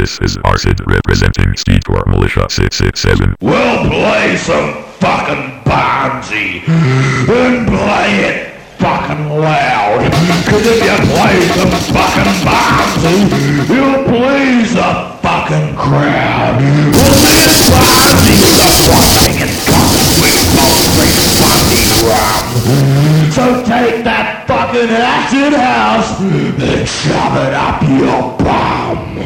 This is Arsid representing Steedcore Militia 667. We'll play some fucking Bonzi and play it fucking loud. Cause if you play some fucking Bonzi, you'll please the fucking crowd. Well, this Bonzi is a fucking concrete Bonzi rum. So take that fucking acid house and shove it up your bum.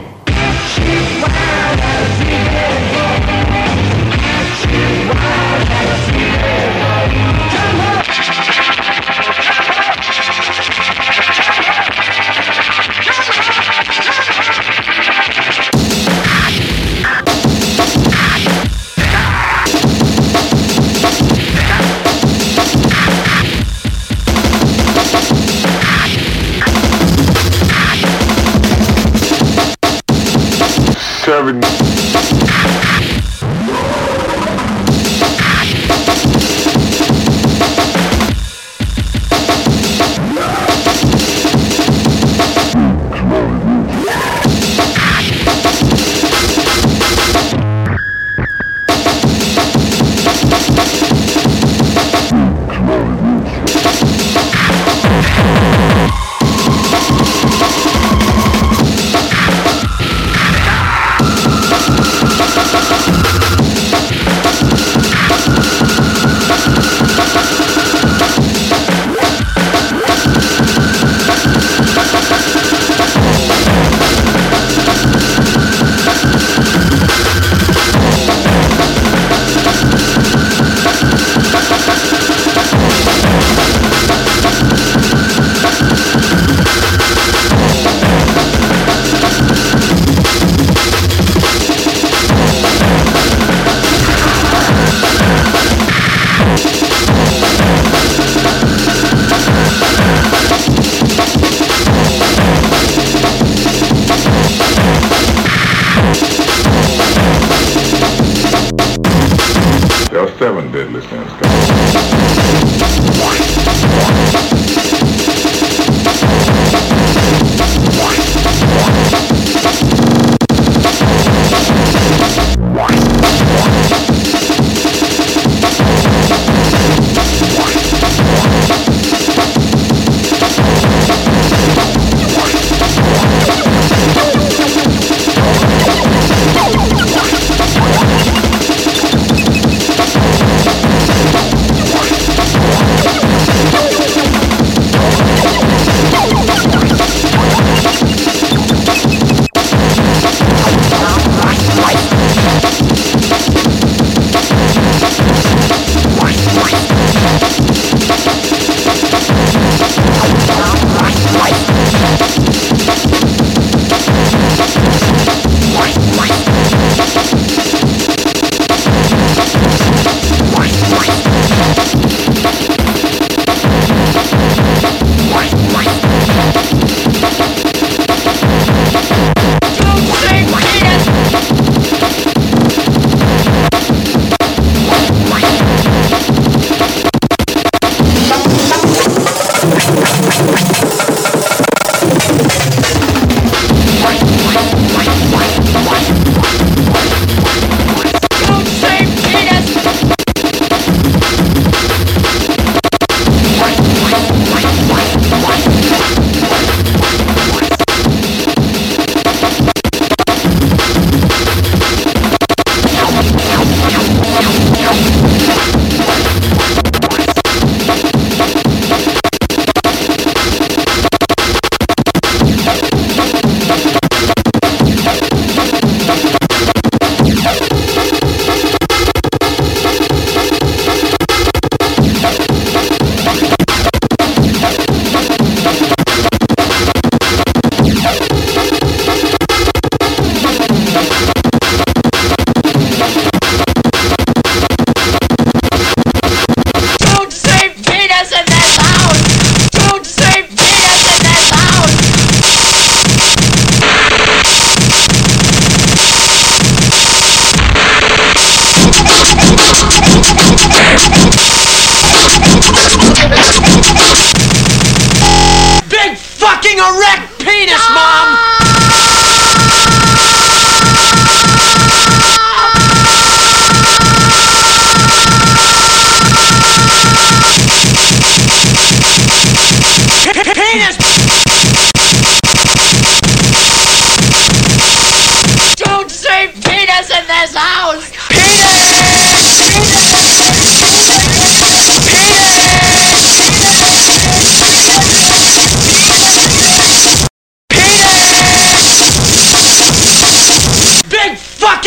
Kevin. There are 7 deadly sins.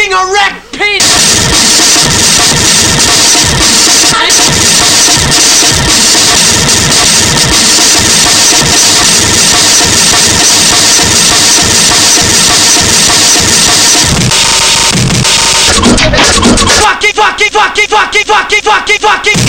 fucking erect penis! Fucking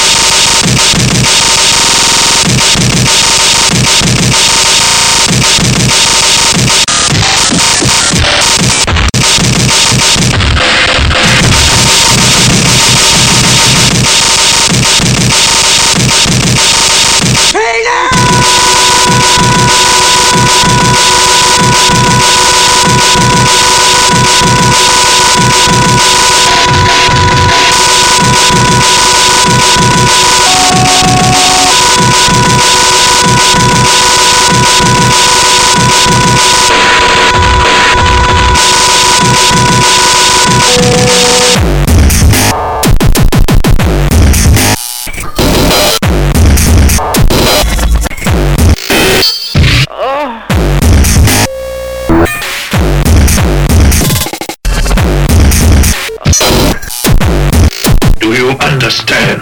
Do you understand?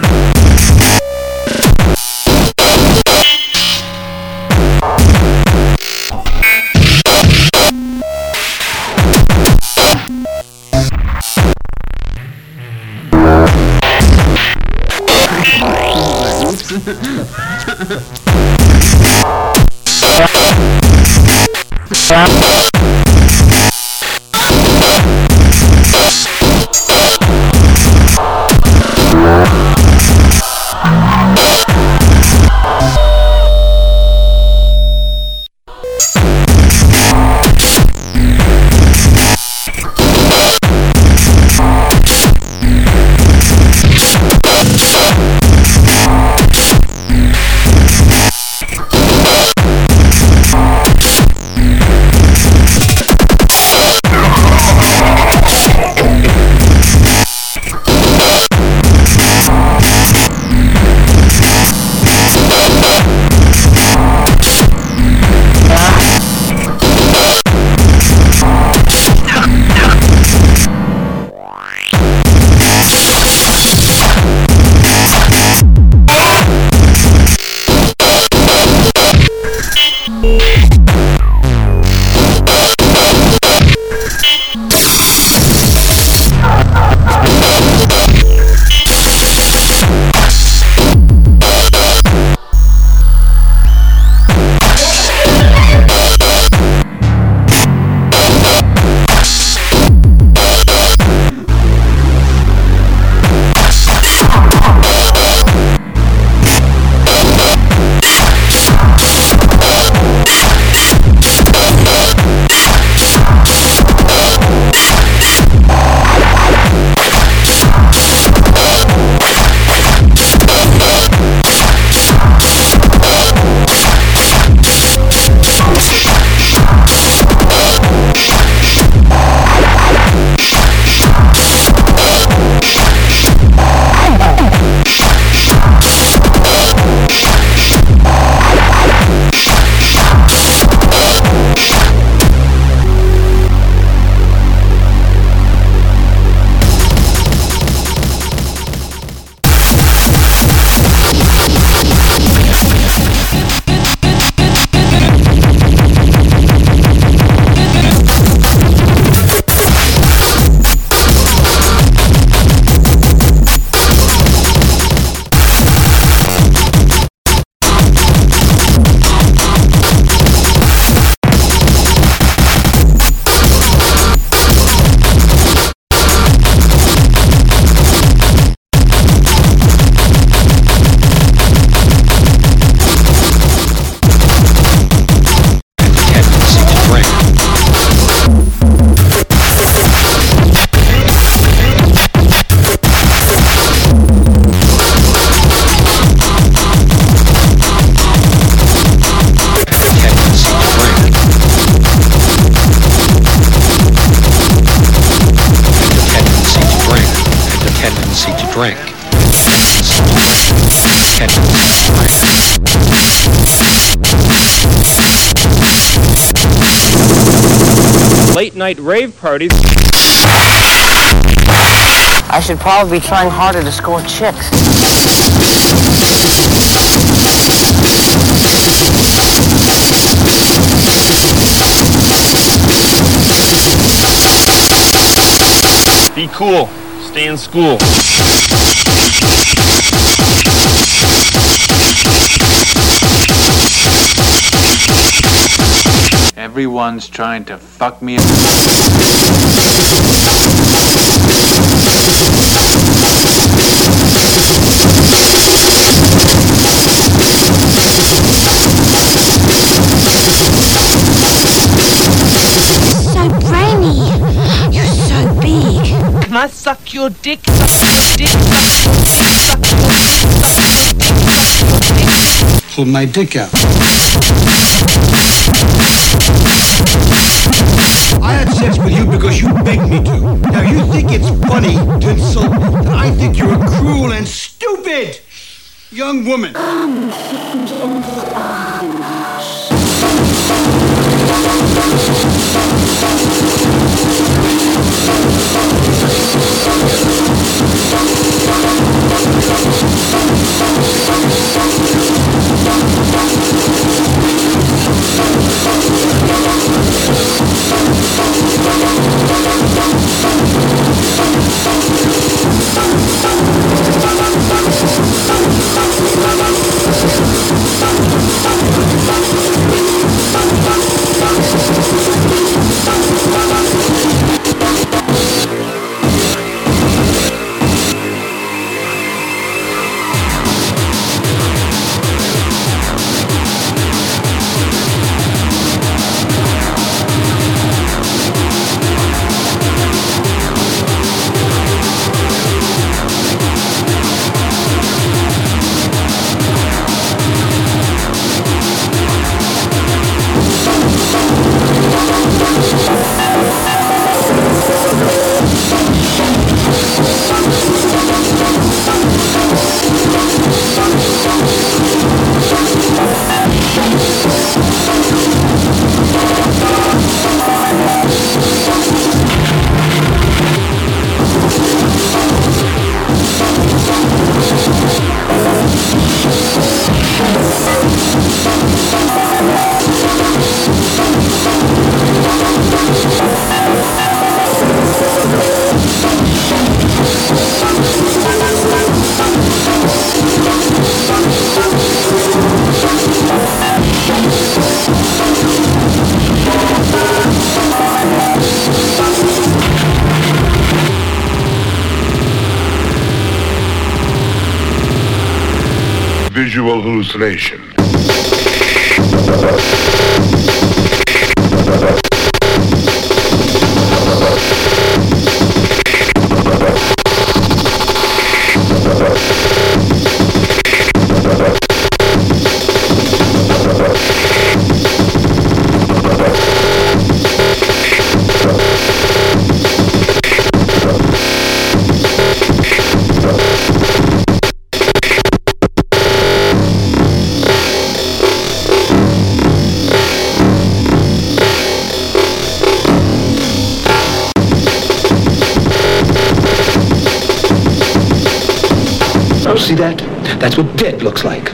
drink. Late night rave parties. I should probably be trying harder to score chicks. Be cool. Stay in school. Everyone's trying to fuck me up. So brainy. You're so big. Can I suck your dick? Suck your dick, suck your dick, suck your dick, suck your dick, suck your dick. Pull my dick out. I had sex with you because you begged me to. Now you think it's funny to insult me, and I think you're a cruel and stupid young woman. Visual hallucination. See that? That's what dead looks like.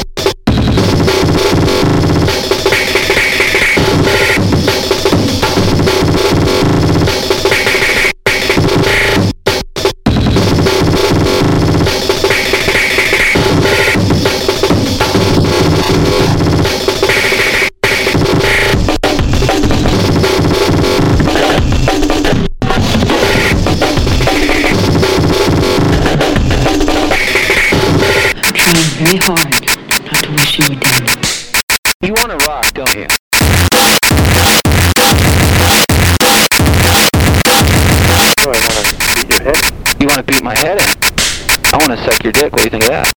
Very hard not to wish you were dead. You want to rock, don't you? Do I want to beat your head? You want to beat my head in? I want to suck your dick. What do you think of that?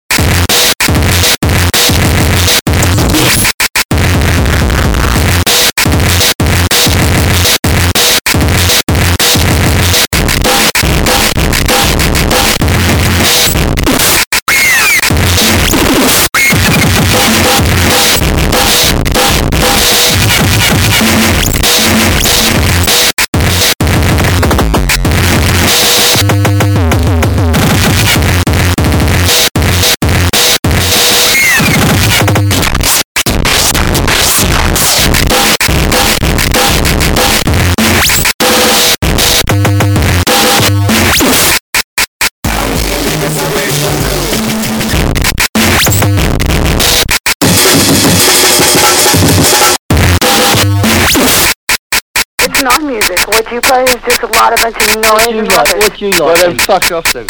What you play is just a lot of bunch of noise and rubbish. What you like? Well, then fuck off then.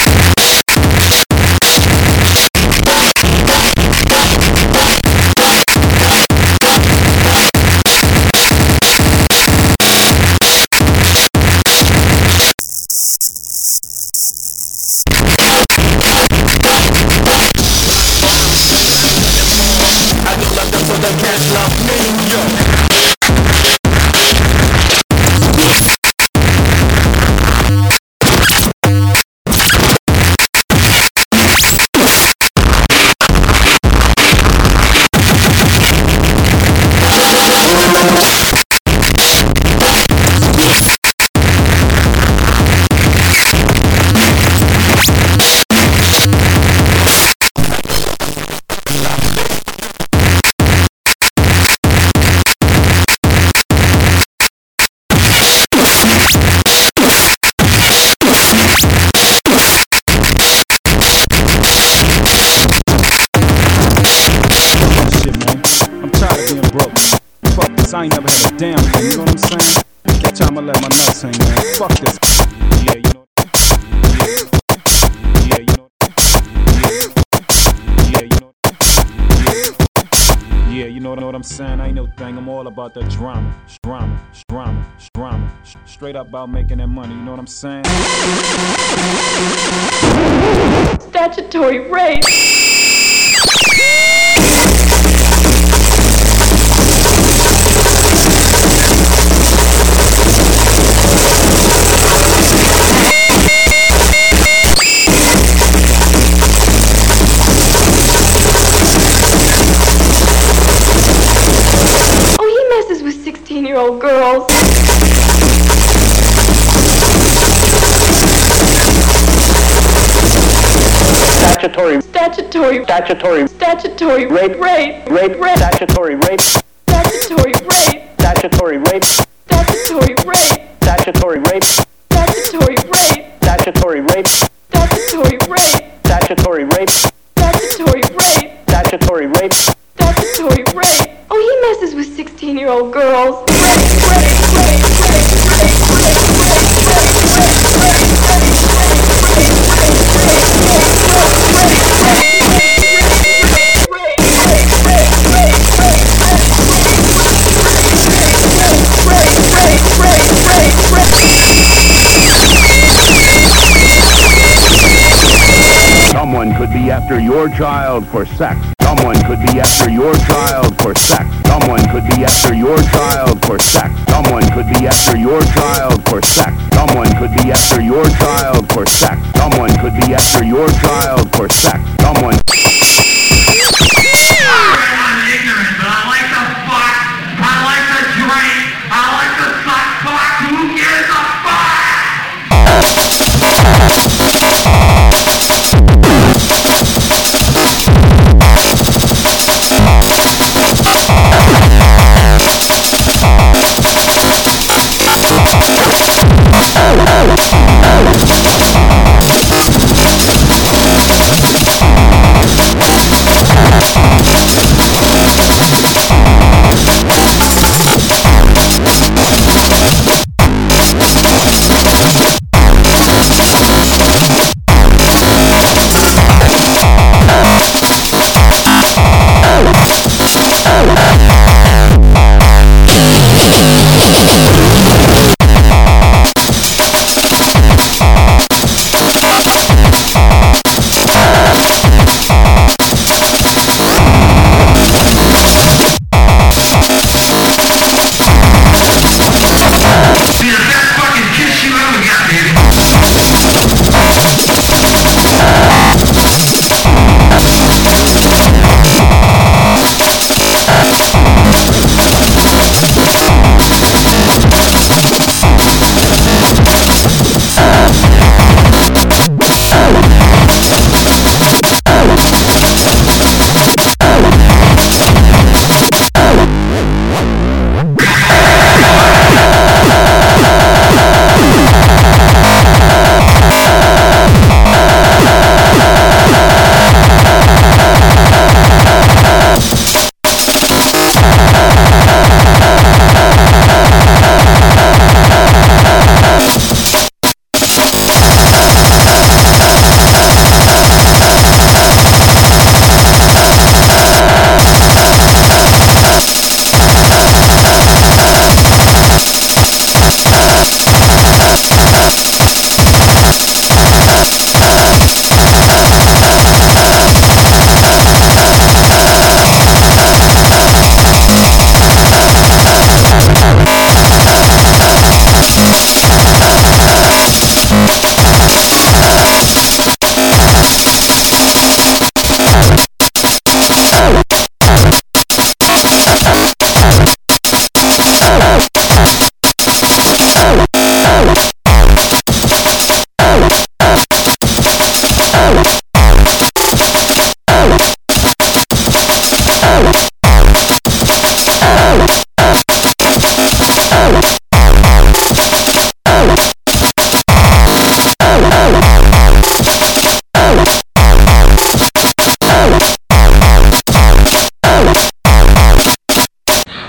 I ain't never had a damn thing, you know what I'm saying? That time I let my nuts hang, man. Fuck this. Yeah, you know. Yeah, you know. Yeah, you know. Yeah, you know what I'm saying? I ain't no thing. I'm all about that drama. Straight up about making that money, you know what I'm saying? Statutory rape. With 16-year-old girls. Statutory rape, statutory rape, statutory rape, statutory rape, statutory rape, statutory rape, statutory rape, statutory rape, statutory rape, statutory rape, statutory rape, statutory rape, statutory rape, statutory rape, statutory rape. Oh, he messes with 16-year-old girls. Someone could be after your child for sex. Someone could be after your child for sex. Someone could be after your child for sex. Someone could be after your child for sex. Someone could be after your child for sex. Someone could be after your child for sex. Someone. I'm ignorant, but I like to fuck. I like to drink. I like to suck cock. Who gives a fuck?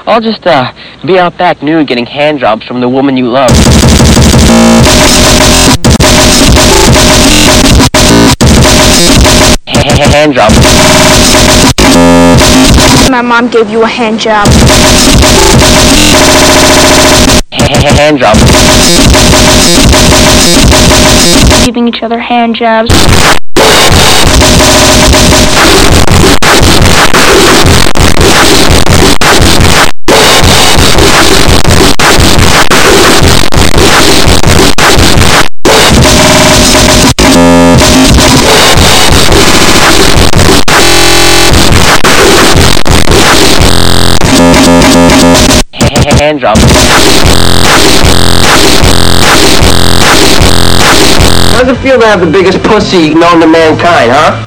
I'll just be out back nude getting hand jobs from the woman you love. Hand job. My mom gave you a hand job. Hand job. Giving each other hand jobs. Hand job. How does it feel to have the biggest pussy known to mankind, huh?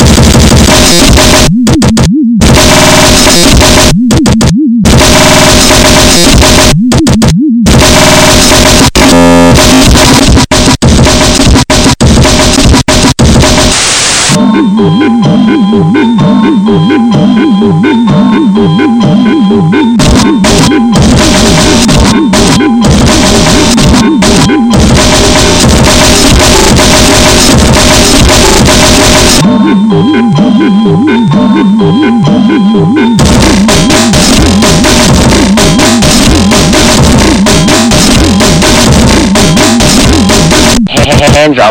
Hand job.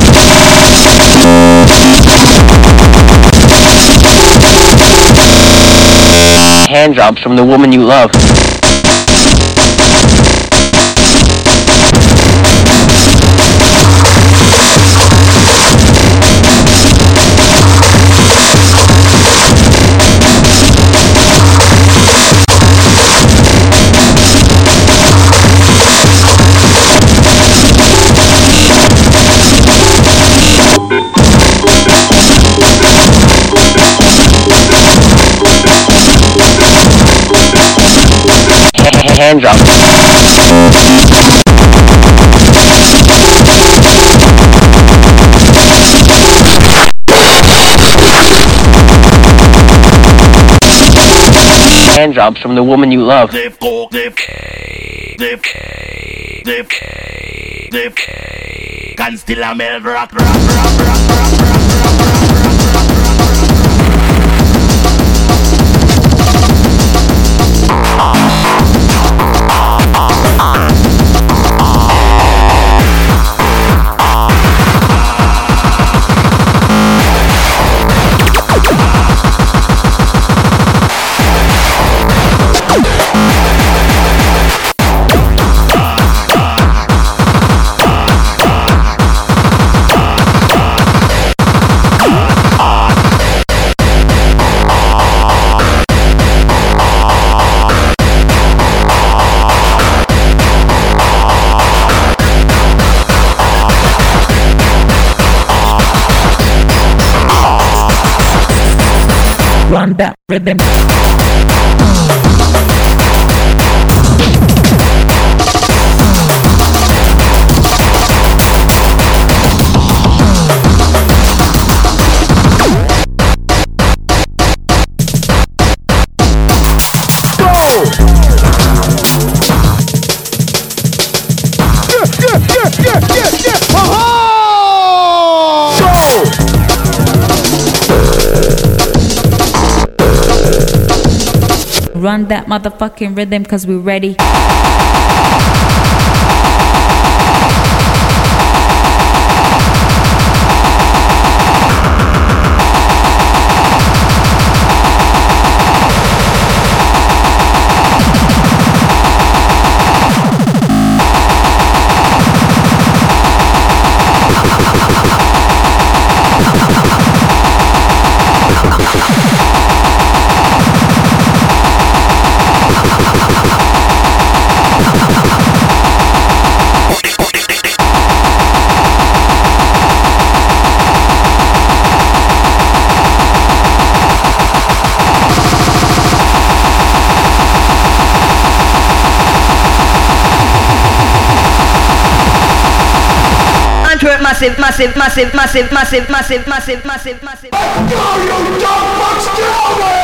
Hand jobs from the woman you love. Hand job. Hand jobs from the woman you love. Can still a melt rock. Run that rhythm. Run that motherfucking rhythm, cause we're ready. Massive. Let's go, you dumb fucks, get over